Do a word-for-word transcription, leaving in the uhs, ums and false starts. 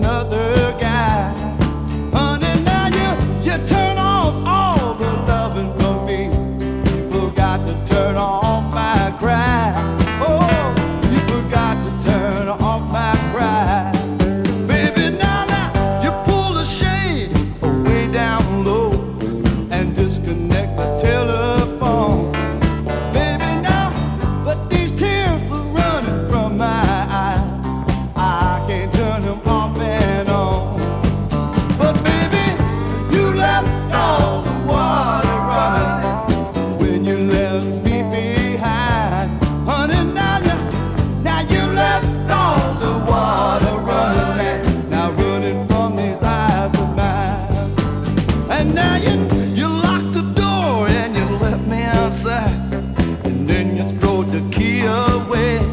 another guy. Honey, now you, you turn off all the loving from me. You forgot to turn off my cry. Oh, you forgot to turn off my cry. Baby, now, now, you pull the shade way down low and disconnect the telephone. Baby, now, but these tears are running from my eyes. I can't turn them off and on. But baby, you left all the water running when you left me behind. Honey, now you, now you left all the water running, now running from these eyes of mine. And now you, you locked the door and you left me outside, and then you throw the key away.